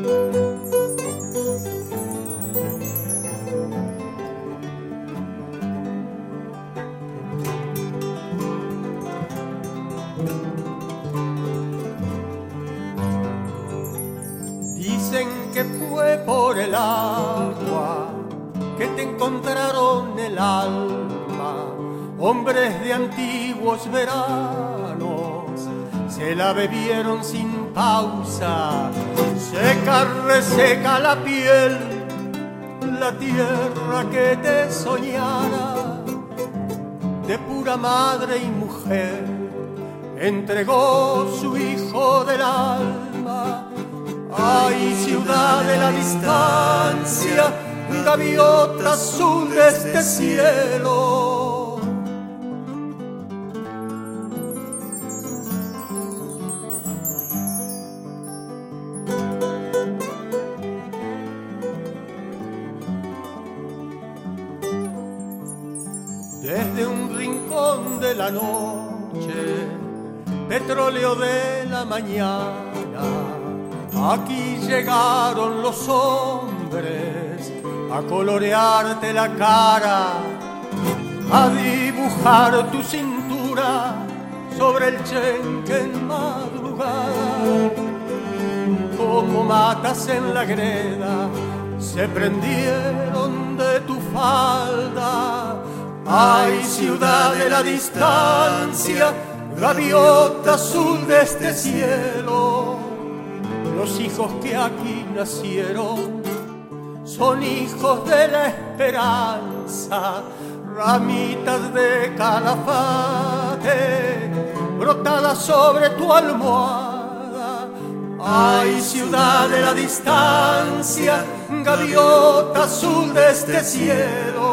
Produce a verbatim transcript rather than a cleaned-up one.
Dicen que fue por el agua que te encontraron el alma. Hombres de antiguos veranos se la bebieron sin pausa. Seca, reseca la piel, la tierra que te soñara. De pura madre y mujer entregó su hijo del alma. Ay, ciudad de la distancia, gaviota azul de este cielo. Desde un rincón de la noche, petróleo de la mañana, aquí llegaron los hombres a colorearte la cara, a dibujar tu cintura sobre el chenque en madrugada. Como matas en la greda, se prendieron de tu falda. Ay, ciudad de la distancia, gaviota azul de este cielo. Los hijos que aquí nacieron son hijos de la esperanza, ramitas de calafate brotadas sobre tu almohada. Ay, ciudad de la distancia, gaviota azul de este cielo.